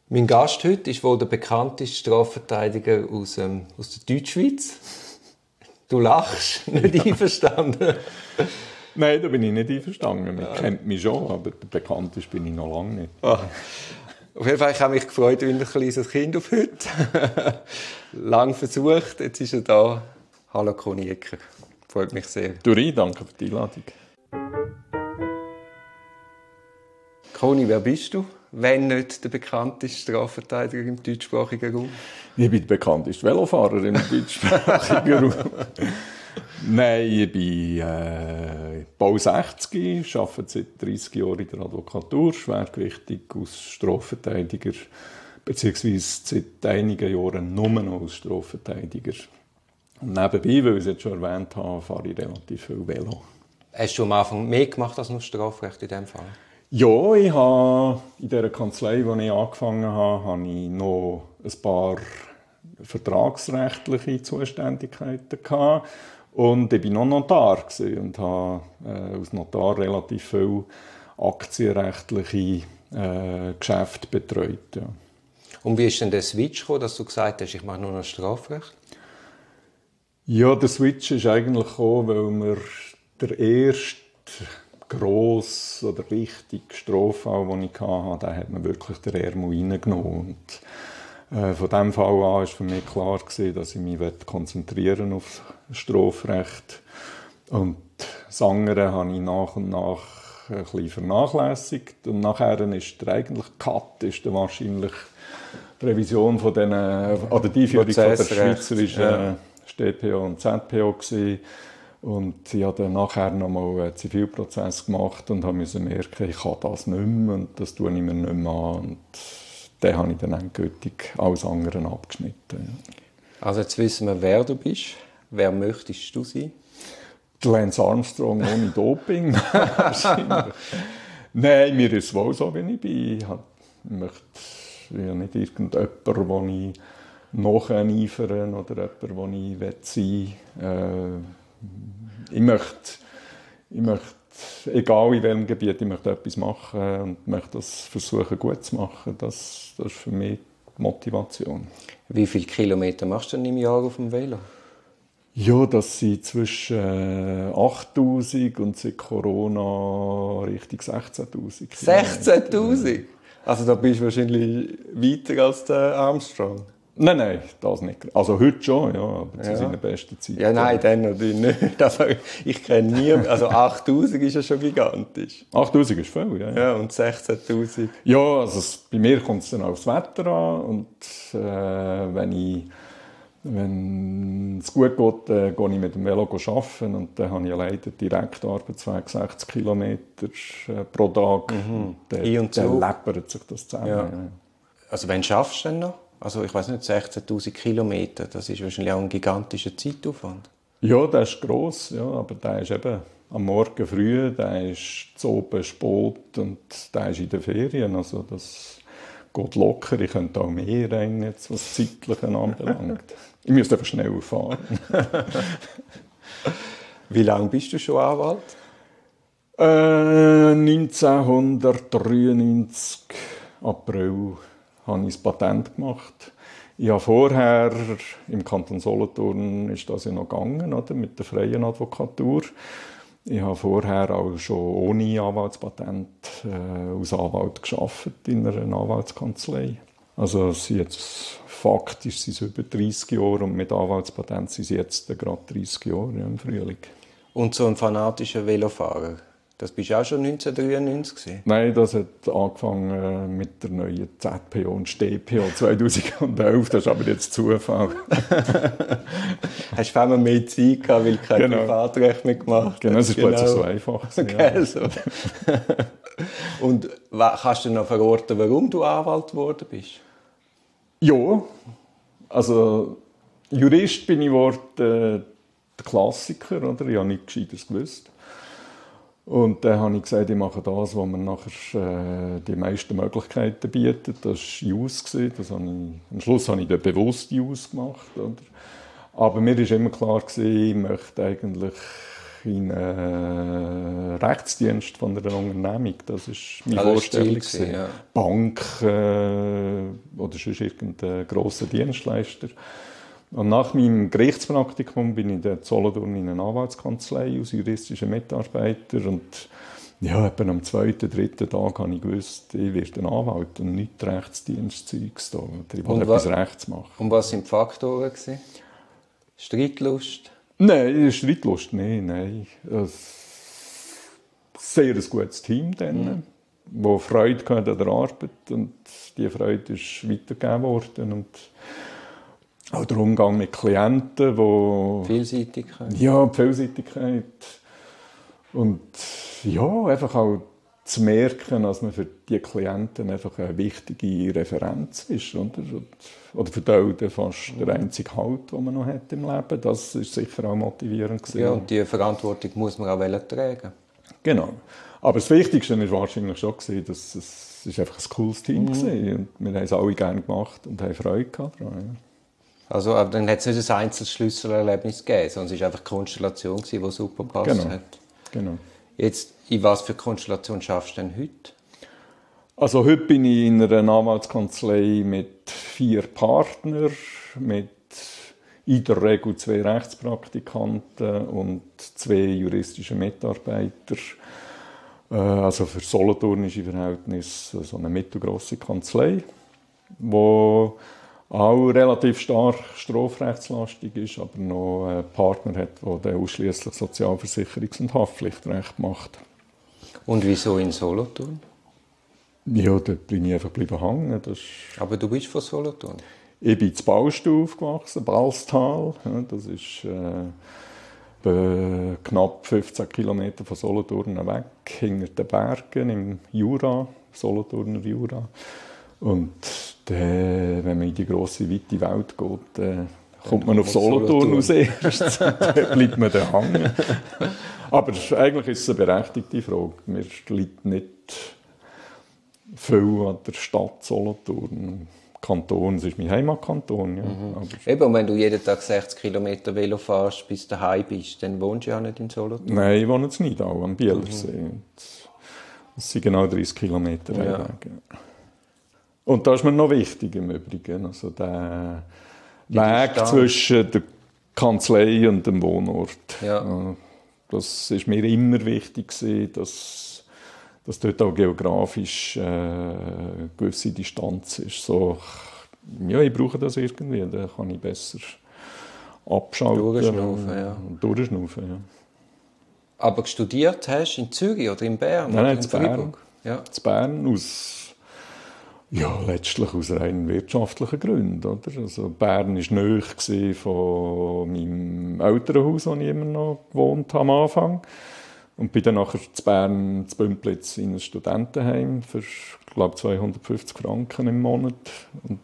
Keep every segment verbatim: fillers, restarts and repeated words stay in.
Mein Gast heute ist wohl der bekannteste Strafverteidiger aus, ähm, aus der Deutschschweiz. Du lachst, nicht ja. Einverstanden? Nein, da bin ich nicht einverstanden. Man ja. kennt mich schon, aber bekanntest bin ich noch lange nicht. Ah. Auf jeden Fall habe ich mich gefreut wie ein kleines Kind auf heute. Lang versucht, jetzt ist er da. Hallo Conny Ecker, freut mich sehr. Duri, danke für die Einladung. Conny, wer bist du? Wenn nicht der bekannteste Strafverteidiger im deutschsprachigen Raum? Ich bin der bekannteste Velofahrer im deutschsprachigen Raum. Nein, ich bin äh, bald sechzig, arbeite seit dreissig Jahren in der Advokatur, schwergewichtig als Strafverteidiger, beziehungsweise seit einigen Jahren nur noch als Strafverteidiger. Und nebenbei, weil ich es jetzt schon erwähnt habe, fahre ich relativ viel Velo. Hast du am Anfang mehr gemacht als nur Strafrecht in diesem Fall? Ja, ich habe in der Kanzlei, wo ich angefangen habe, habe ich noch ein paar vertragsrechtliche Zuständigkeiten gehabt. Und ich war noch Notar und habe äh, als Notar relativ viel aktienrechtliche äh, Geschäfte betreut. Ja. Und wie ist denn der Switch gekommen, dass du gesagt hast, ich mache nur noch Strafrecht? Ja, der Switch ist eigentlich gekommen, weil wir der erste grosse oder wichtige Straffall, den ich hatte, den hat man wirklich den Ärmel reingenommen. Und, äh, von diesem Fall an war für mich klar gewesen, dass ich mich konzentrieren auf das Strafrecht. Und das andere habe ich nach und nach ein bisschen vernachlässigt. Und nachher ist der eigentliche Cut ist dann wahrscheinlich die Revision von den, oder die Einführung von der schweizerischen ja. S T P O und Z P O gewesen. Und ich habe dann nachher nochmal einen Zivilprozess gemacht und musste merken, ich kann das nicht mehr und das tue ich mir nicht mehr an. Und dann habe ich dann endgültig alles andere abgeschnitten. Also jetzt wissen wir, wer du bist. Wer möchtest du sein? Lance Armstrong ohne Doping. Nein, mir ist es wohl so, wie ich bin. Ich möchte ja nicht irgendjemand, den ich nacheifern oder jemand, den ich sein will. Ich möchte, ich möchte, egal in welchem Gebiet, ich möchte etwas machen und möchte das versuchen gut zu machen. Das, das ist für mich die Motivation. Wie viele Kilometer machst du denn im Jahr auf dem Velo? Ja, das sind zwischen achttausend und seit Corona Richtung sechzehntausend. sechzehntausend? Also da bist du wahrscheinlich weiter als der Armstrong. Nein, nein, das nicht. Also heute schon, ja, aber zu ja. seiner besten Zeit. Ja, nein, dann natürlich nicht. Aber ich kenne niemanden. Also achttausend ist ja schon gigantisch. achttausend ist viel, ja. Ja, und sechzehntausend? Ja, also es, bei mir kommt es dann aufs Wetter an. Und äh, wenn, ich, wenn es gut geht, äh, gehe ich mit dem Velo arbeiten. Und dann habe ich leider direkt Arbeitsweg sechzig Kilometer äh, pro Tag. Mhm. Dann, dann läppert sich das zusammen. Ja. Ja. Also wann schaffst du denn noch? Also ich weiss nicht, sechzehntausend Kilometer, das ist wahrscheinlich auch ein gigantischer Zeitaufwand. Ja, der ist gross, ja, aber der ist eben am Morgen früh, der ist zu oben spät und der ist in den Ferien. Also das geht locker. Ich könnte auch mehr rein, jetzt, was das Zeitliche anbelangt. Ich müsste einfach schneller fahren. Wie lange bist du schon Anwalt? Äh, neunzehnhundertdreiundneunzig, April. Habe ich das Patent gemacht. Ich habe vorher, im Kanton Solothurn ist das ja noch gegangen, oder, mit der freien Advokatur. Ich habe vorher auch schon ohne Anwaltspatent äh, als Anwalt gearbeitet in einer Anwaltskanzlei. Also es sind jetzt, faktisch sind es über dreissig Jahre und mit Anwaltspatent sind es jetzt gerade dreissig Jahre ja, im Frühling. Und so ein fanatischer Velofahrer? Das bist du auch schon neunzehnhundertdreiundneunzig gewesen? Nein, das hat angefangen mit der neuen Z P O und S T P O zweitausendelf. Das ist aber jetzt Zufall. Hast du einmal mehr Zeit gehabt, weil du kein genau. Privatrecht mehr gemacht hast? Genau, es ist genau. Plötzlich so einfach. Okay, ja. So. Und kannst du noch verorten, warum du Anwalt geworden bist? Ja, also Jurist bin ich geworden, äh, der Klassiker, oder? Ich habe nichts Gescheites gewusst. Und dann habe ich gesagt, ich mache das, was mir nachher äh, die meisten Möglichkeiten bietet. Das war Jus. Das habe ich, am Schluss habe ich dann bewusst Jus gemacht. Oder? Aber mir war immer klar, ich möchte eigentlich in einen Rechtsdienst von einer Unternehmung. Das war meine also Vorstellung. Gewesen, ja. Bank, äh, oder sonst irgendein grosser Dienstleister. Und nach meinem Gerichtspraktikum bin ich in Solothurn in einer Anwaltskanzlei als juristischer Mitarbeiter und ja, etwa am zweiten, dritten Tag habe ich gewusst, ich werde ein Anwalt und nicht Rechtsdienstzeugs da. Ich will etwas Rechts machen. Und was waren die Faktoren? Streitlust? Nein, Streitlust, nein, nein. Ein sehr ein gutes Team dann, mhm. das Freude hatte an der Arbeit und diese Freude ist weitergegeben worden. Und auch der Umgang mit Klienten, wo Vielseitigkeit. Ja, die Vielseitigkeit. Und ja, einfach auch zu merken, dass man für die Klienten einfach eine wichtige Referenz ist. Oder, oder für die Eltern fast der einzige Halt, den man noch hat im Leben. Das ist sicher auch motivierend gewesen. Ja, und diese Verantwortung muss man auch tragen. Genau. Aber das Wichtigste war wahrscheinlich schon, dass es, es einfach ein cooles Team mhm. war. Und wir haben es alle gerne gemacht und haben Freude daran. Ja. Also, aber dann hat es nicht ein einzelnes Schlüsselerlebnis gegeben, sondern es war einfach eine Konstellation, die super gepasst genau. hat. Genau. Jetzt, in was für Konstellation schaffst du denn heute? Also heute bin ich in einer Anwaltskanzlei mit vier Partnern, mit in der Regel zwei Rechtspraktikanten und zwei juristischen Mitarbeitern. Also für solothurnische Verhältnisse so eine mittelgrosse Kanzlei, die auch relativ stark strafrechtslastig ist, aber noch einen Partner hat, der ausschließlich Sozialversicherungs- und Haftpflichtrecht macht. Und wieso in Solothurn? Ja, dort bin ich einfach geblieben hängen. Das aber du bist von Solothurn? Ich bin in Ballstuhl aufgewachsen, Balstal. Das ist äh, knapp fünfzehn Kilometer von Solothurn weg, hinter den Bergen im Jura, Solothurner Jura. Und dann, wenn man in die grosse, weite Welt geht, dann kommt man auf Solothurn als erstes. Dann bleibt man da hängen. Aber eigentlich ist es eine berechtigte Frage. Mir liegt nicht viel an der Stadt Solothurn. Kanton, es ist mein Heimatkanton. Ja. Mhm. Aber eben, und wenn du jeden Tag sechzig Kilometer Velo fährst, bis du daheim bist, dann wohnst du ja nicht in Solothurn? Nein, ich wohne in Nidau, am Bielersee. Mhm. Das sind genau dreißig Kilometer ja. Weg. Und das ist mir noch wichtig im Übrigen. Also der Die Weg Distanz. Zwischen der Kanzlei und dem Wohnort. Ja. Das war mir immer wichtig, dass, dass dort auch geografisch äh, eine gewisse Distanz ist. So, ja, ich brauche das irgendwie, dann kann ich besser abschalten. Durchschnaufen, ja. Durchschnaufen, ja. Aber studiert hast du in Zürich oder in Bern? Nein, nein, in in Bern. Ja. In Bern aus... Ja, letztlich aus rein wirtschaftlichen Gründen. Oder? Also Bern war nahe von meinem Elternhaus, wo ich immer noch gewohnt habe am Anfang. Und bin dann nachher zu Bern, zu Bümplitz, in ein Studentenheim für, ich glaube, zweihundertfünfzig Franken im Monat. Und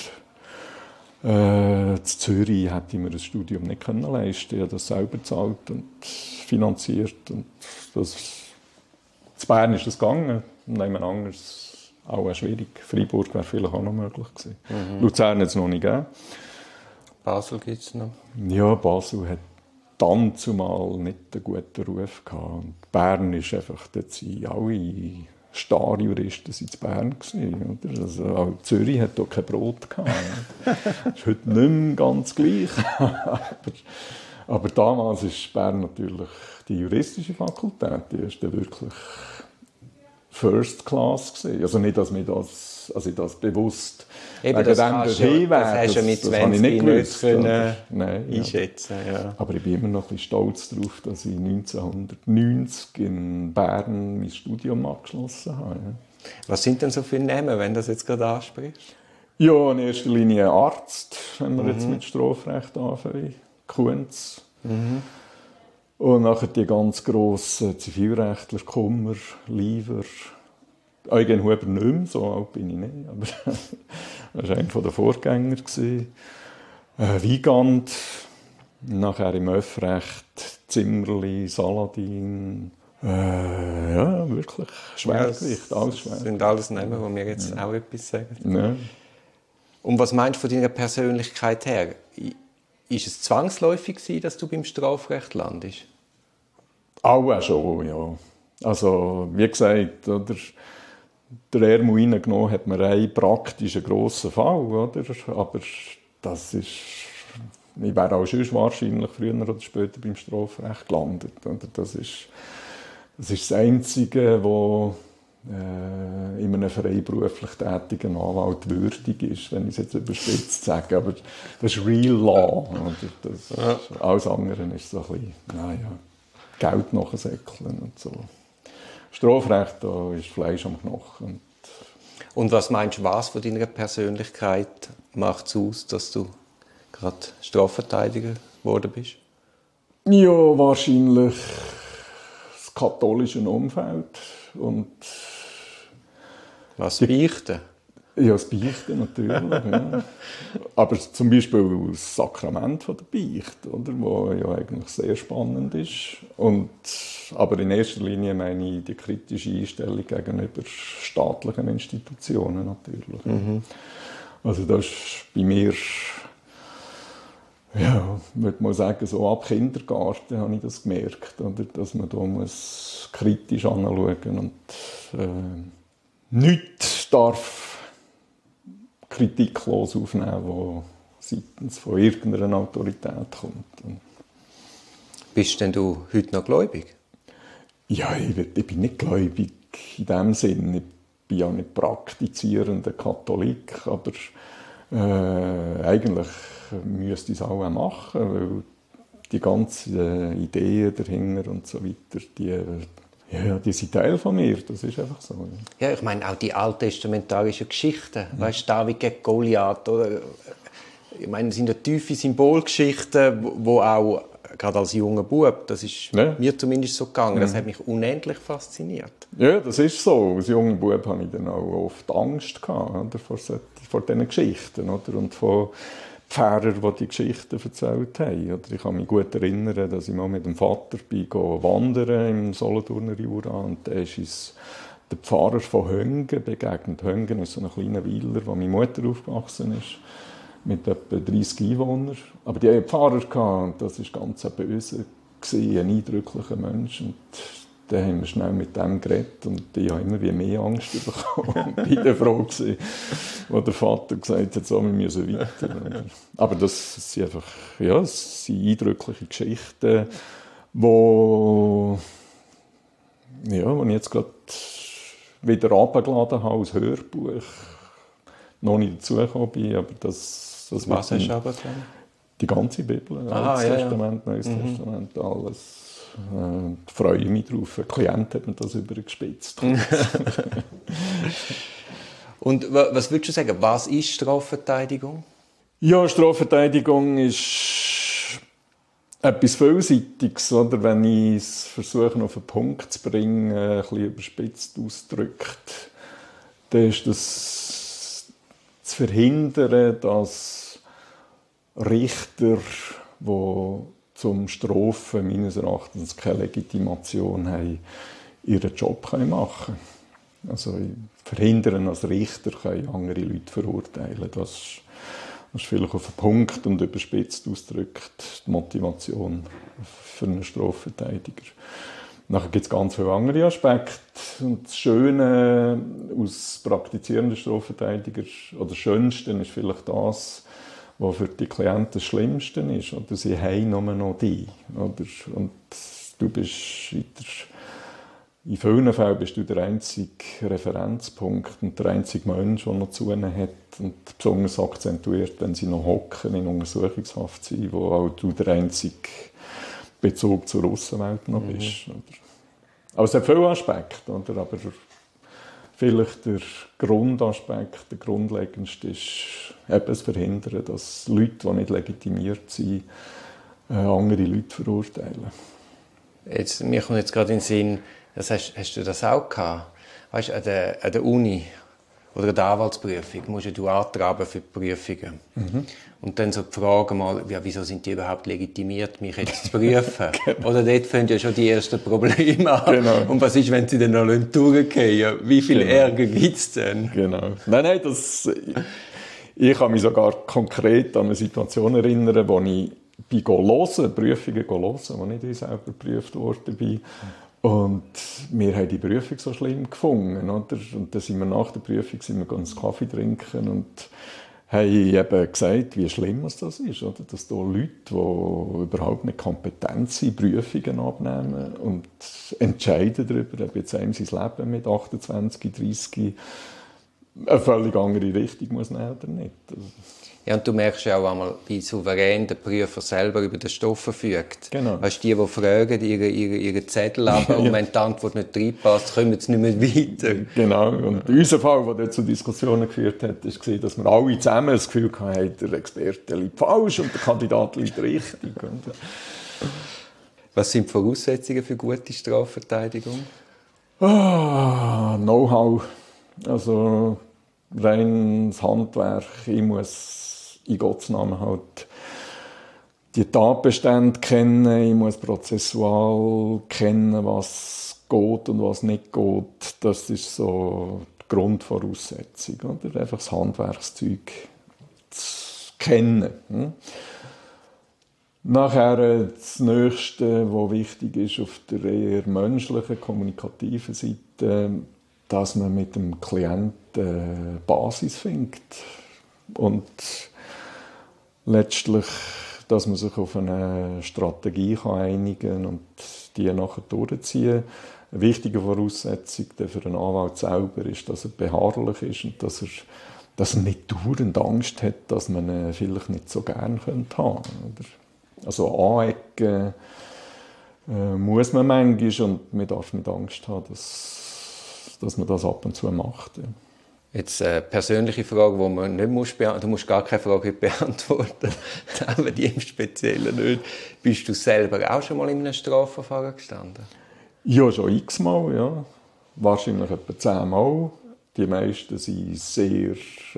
äh, in Zürich hätte ich mir das Studium nicht können leisten. Ich habe das selber bezahlt und finanziert. Und das, zu Bern ist das gegangen. Und jemand anderes auch schwierig. Freiburg wäre vielleicht auch noch möglich gewesen. Mhm. Luzern hat es noch nicht gegeben. Basel gibt es noch? Ja, Basel hat dann zumal nicht einen guten Ruf gehabt. Und Bern ist einfach, dort sind alle Starjuristen in Bern gewesen, oder? Also auch Zürich hat auch kein Brot gehabt. Das ist heute nicht mehr ganz gleich. aber, aber damals ist Bern natürlich die juristische Fakultät, die ist dann wirklich First Class gewesen. Also nicht, dass, das, also das bewusst Eben, das, hast ja, das hast du mit zwanzig nicht gewusst, können Nein, einschätzen. Ja. Ja. Aber ich bin immer noch ein bisschen stolz darauf, dass ich neunzehnhundertneunzig in Bern mein Studium abgeschlossen habe. Ja. Was sind denn so viele Namen, wenn du das jetzt gerade ansprichst? Ja, in erster Linie Arzt, wenn wir mhm. jetzt mit Strafrecht anfangen. Kunz. Mhm. Und nachher die ganz grossen Zivilrechtler, Kummer, Lieber, Eugen Huber nicht mehr, so alt bin ich nicht, aber das war einer der Vorgänger. Äh, Wiegand, nachher im Öffrecht, Zimmerli, Saladin. Äh, ja, wirklich Schwergewicht, ja, alles schwer. Das sind alles Namen, die mir jetzt ja. auch etwas sagen. Ja. Und was meinst du von deiner Persönlichkeit her? Ist es zwangsläufig gewesen, dass du beim Strafrecht landest? Auch schon, ja. Also, wie gesagt, oder, den Ermo reingenommen, hat man einen praktischen grossen Fall, oder? Aber das ist... Ich wäre auch schon wahrscheinlich früher oder später beim Strafrecht gelandet. Oder? Das ist, das ist das Einzige, was äh, in einem freiberuflich tätigen Anwalt würdig ist, wenn ich es jetzt überspitzt sage. Aber das ist Real Law. Oder? Das, ja. Alles andere ist so ein bisschen, naja, Geld nachsäckeln und so. Strafrecht, da ist Fleisch am Knochen. Und was meinst du, was von deiner Persönlichkeit macht es aus, dass du gerade Strafverteidiger geworden bist? Ja, wahrscheinlich das katholische Umfeld. Und was Beichten? Ja, das Beichten natürlich. Ja. Aber zum Beispiel das Sakrament von der Beichte, oder, wo ja eigentlich sehr spannend ist. Und, aber in erster Linie meine ich die kritische Einstellung gegenüber staatlichen Institutionen natürlich. Mhm. Also das ist bei mir, ja, würde man sagen, so ab Kindergarten habe ich das gemerkt, oder, dass man da muss kritisch anschauen und äh, nichts darf kritiklos aufnehmen, die seitens von irgendeiner Autorität kommt. Bist denn du heute noch gläubig? Ja, ich, ich bin nicht gläubig in dem Sinn. Ich bin ja nicht praktizierender Katholik, aber äh, eigentlich müsste ich es auch machen, weil die ganzen Ideen dahinter und so weiter, die, ja, die sind Teil von mir, das ist einfach so. Ja, ich meine auch die alttestamentarischen Geschichten, mhm. weißt du, David gegen Goliath, oder? Ich meine, das sind ja tiefe Symbolgeschichten, wo auch, gerade als junger Bub, das ist ja. mir zumindest so gegangen, das mhm. hat mich unendlich fasziniert. Ja, das ist so. Als junger Bub hatte ich dann auch oft Angst gehabt, oder, vor, so, vor diesen Geschichten, oder, und von Pfarrer, die die Geschichten erzählt haben. Oder ich kann mich gut erinnern, dass ich mal mit dem Vater bin, wandern im Solothurner Jura, und da ist uns der Pfarrer von Höngen begegnet. Höngen ist so ein kleiner Weiler, wo meine Mutter aufgewachsen ist, mit etwa dreissig Einwohnern. Aber die hatten einen Pfarrer gehabt, und das war ganz ein böse, ein eindrücklicher Mensch. Und dann haben wir schnell mit dem geredet, und ich habe immer wie mehr Angst bekommen. Ich war dann froh, wo der Vater gesagt hat, so, wir müssen weiter. Aber das sind einfach, ja, das sind eindrückliche Geschichten, wo, ja, wo ich jetzt gerade wieder runtergeladen habe als Hörbuch. Noch nicht dazugekommen bin, aber das... das Was hast du runtergeladen? Die ganze Bibel, Aha, Altes ja, Testament, ja. Neues Mhm. Testament, alles. Äh, freue ich mich drauf. Ein Klient hat mir das übergespitzt. Und was würdest du sagen, was ist Strafverteidigung? Ja, Strafverteidigung ist etwas Vielseitiges, oder? Wenn ich es versuche, auf den Punkt zu bringen, ein bisschen überspitzt ausgedrückt, dann ist das zu verhindern, dass Richter, die zum Strafen meines Erachtens keine Legitimation haben, ihren Job machen können. Also verhindern, als Richter können andere Leute verurteilen. Das ist, das ist vielleicht auf den Punkt und überspitzt ausgedrückt die Motivation für einen Strafverteidiger. Nachher gibt es ganz viele andere Aspekte. Und das Schöne aus praktizierenden Strafverteidigern, oder das Schönste ist vielleicht das, was für die Klienten das Schlimmste ist. Oder sie haben nur noch dich. Oder? Und du bist in, der, in vielen Fällen bist du der einzige Referenzpunkt und der einzige Mensch, der noch zu ihnen hat. Und besonders akzentuiert, wenn sie noch hocken in Untersuchungshaft sind, wo auch du der einzige Bezug zur Aussenwelt noch bist. Mhm. Aber es hat viele Aspekte. Oder? Aber vielleicht der Grundaspekt, der grundlegendste ist eben das Verhindern, dass Leute, die nicht legitimiert sind, andere Leute verurteilen. Jetzt, mir kommt jetzt gerade in den Sinn, das hast, hast du das auch gehabt? Weißt, an der, an der Uni oder an der Anwaltsprüfung musst du antraben für die Prüfungen. Mhm. Und dann so die Frage mal, ja, wieso sind die überhaupt legitimiert, mich jetzt zu prüfen? Genau. Oder dort fangen ja schon die ersten Probleme an. Genau. Und was ist, wenn sie dann noch durchgehen? Wie viel genau. Ärger gibt es denn? Genau. Nein, nein, das, ich kann mich sogar konkret an eine Situation erinnern, wo ich bin hören, Prüfungen hören, wo ich selber geprüft worden bin. Und wir haben die Prüfung so schlimm gefunden. Oder? Und dann sind wir nach der Prüfung sind wir einen Kaffee trinken und haben eben gesagt, wie schlimm das ist. Oder? Dass da Leute, die überhaupt nicht kompetent sind, Prüfungen abnehmen und entscheiden darüber, ob jetzt einem sein Leben mit achtundzwanzig, dreissig eine völlig andere Richtung muss nehmen oder nicht. Ja, und du merkst ja auch einmal, wie souverän der Prüfer selber über den Stoff verfügt. Genau. Weißt du, die, die fragen, ihre, ihre, ihre Zettel ab und wenn die Antwort nicht reinpasst, kommen sie nicht mehr weiter. Genau. Und unser Fall, der zu Diskussionen geführt hat, war, dass wir alle zusammen das Gefühl hatten, der Experte liegt falsch und der Kandidat liegt richtig. Was sind die Voraussetzungen für gute Strafverteidigung? Ah, Know-how. Also rein das Handwerk. Ich muss in Gottes Namen halt die Tatbestände kennen, ich muss prozessual kennen, was geht und was nicht geht. Das ist so die Grundvoraussetzung. Oder? Einfach das Handwerkszeug zu kennen. Hm? Nachher das Nächste, was wichtig ist, auf der eher menschlichen, kommunikativen Seite, dass man mit dem Klienten eine Basis findet. Und letztlich, dass man sich auf eine Strategie einigen kann und die nachher durchziehen. Eine wichtige Voraussetzung für einen Anwalt selber ist, dass er beharrlich ist und dass er, dass er nicht dauernd Angst hat, dass man ihn vielleicht nicht so gerne haben könnte. Also anecken äh, muss man manchmal und man darf nicht Angst haben, dass, dass man das ab und zu macht. Ja. Jetzt eine persönliche Frage, die man nicht muss beantworten. Du musst gar keine Frage beantworten, aber die im Speziellen nicht. Bist du selber auch schon mal in einem Strafverfahren gestanden? Ja, schon x-mal, ja. Wahrscheinlich etwa zehnmal. Die meisten waren sehr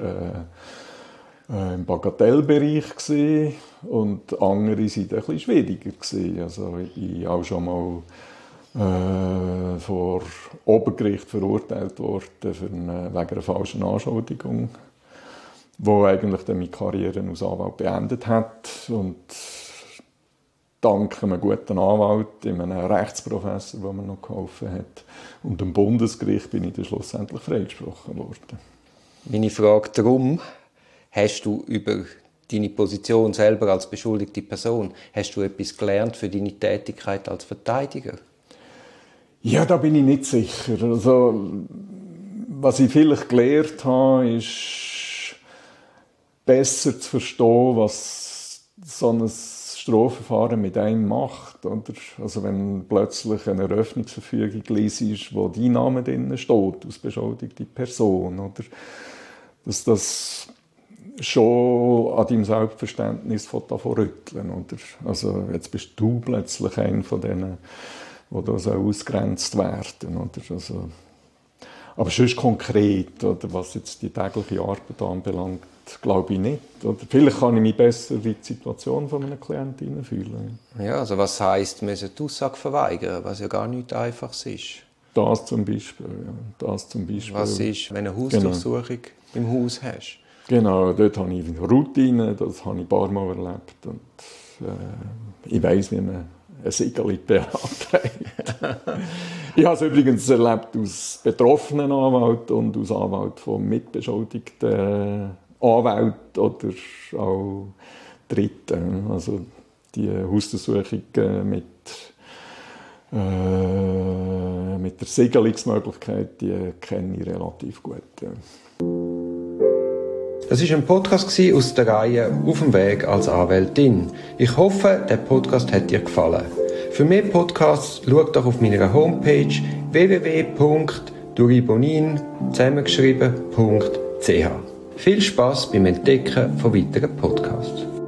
äh, im Bagatellbereich gewesen, und andere waren ein bisschen schwieriger gewesen. Also ich bin auch schon mal Äh, vor Obergericht verurteilt worden für eine, wegen einer falschen Anschuldigung, wo eigentlich dann meine Karriere als Anwalt beendet hat. Und dank einem guten Anwalt, einem Rechtsprofessor, der mir noch geholfen hat, und dem Bundesgericht bin ich dann schlussendlich freigesprochen worden. Meine Frage darum, hast du über deine Position selber als beschuldigte Person, hast du etwas gelernt für deine Tätigkeit als Verteidiger? Ja, da bin ich nicht sicher. Also, was ich vielleicht gelernt habe, ist besser zu verstehen, was so ein Strafverfahren mit einem macht. Oder? Also wenn plötzlich eine Eröffnungsverfügung liest, wo dein Name drin steht, als beschuldigte Person. Oder? Dass das schon an deinem Selbstverständnis davon rütteln. Oder? Also jetzt bist du plötzlich einer von denen, die da so ausgegrenzt werden. Oder? Also, aber sonst konkret, oder, was jetzt die tägliche Arbeit anbelangt, glaube ich nicht. Oder vielleicht kann ich mich besser in die Situation von einem Klienten hineinfühlen. Ja, also was heisst, man sollte die Aussage verweigern, was ja gar nicht Einfaches ist. Das zum Beispiel, ja. Das zum Beispiel. Was ist, wenn du eine Hausdurchsuchung genau. im Haus hast? Genau, dort habe ich Routine, das habe ich ein paar Mal erlebt. Und, äh, ich weiss, wie man ein Siegel beantragt. Ich habe es übrigens erlebt als betroffenen Anwalt und als Anwalt von mitbeschuldigten Anwälten oder auch Dritten. Also die Hausdurchsuchung mit, äh, mit der Siegelungsmöglichkeit, die kenne ich relativ gut. Ja. Das war ein Podcast aus der Reihe «Auf dem Weg als Anwältin». Ich hoffe, der Podcast hat dir gefallen. Für mehr Podcasts schau doch auf meiner Homepage w w w punkt duribonin zusammengeschrieben punkt c h. Viel Spass beim Entdecken von weiteren Podcasts.